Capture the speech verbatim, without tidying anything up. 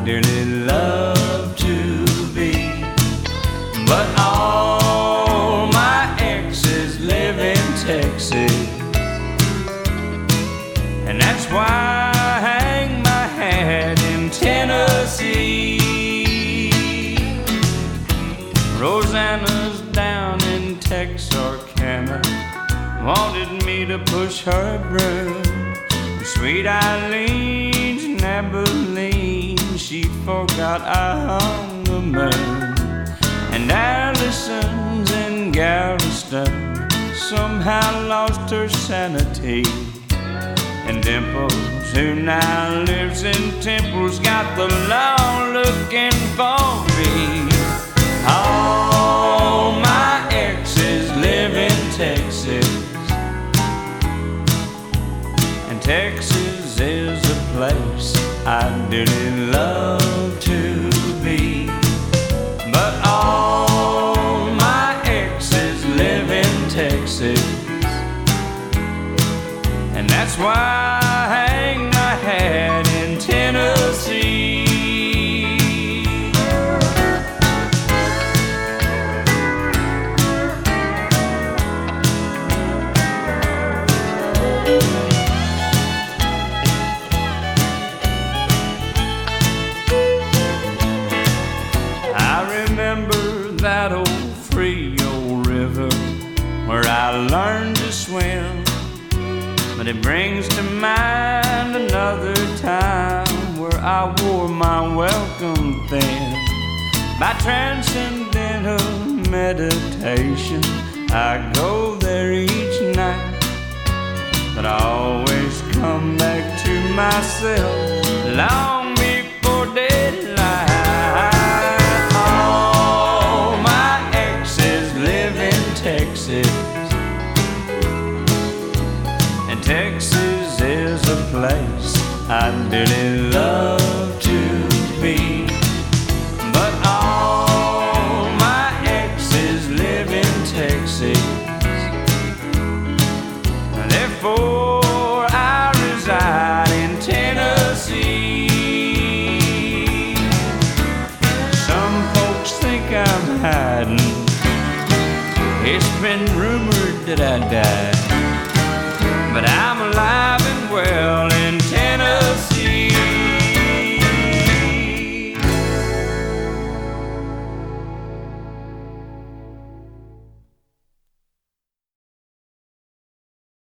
dearly love to be. But all my exes live in Texas, and that's why I hang my hat in Tennessee. Rosanna's down in Texarkana, wanted me to push her broom. Sweet Eileen's in Abilene, she forgot I hung the moon. And Allison's in Galveston, somehow lost her sanity. And Dimples, who now lives in Temple's, got the law looking for me. All my exes live in Texas, and Texas is a place I dearly love to be. But all my exes live in Texas, and that's why I hang my hat in Tennessee. I remember that old Frio River where I learned to swim, but it brings to mind another time where I wore my welcome thin. By transcendental meditation, I go there each night, but I always come back to myself long before daylight. All my exes live in Texas, and Texas is a place I dearly love to be. But all my exes live in Texas, therefore I reside in Tennessee. Some folks think I'm hiding, it's been rumored that I died.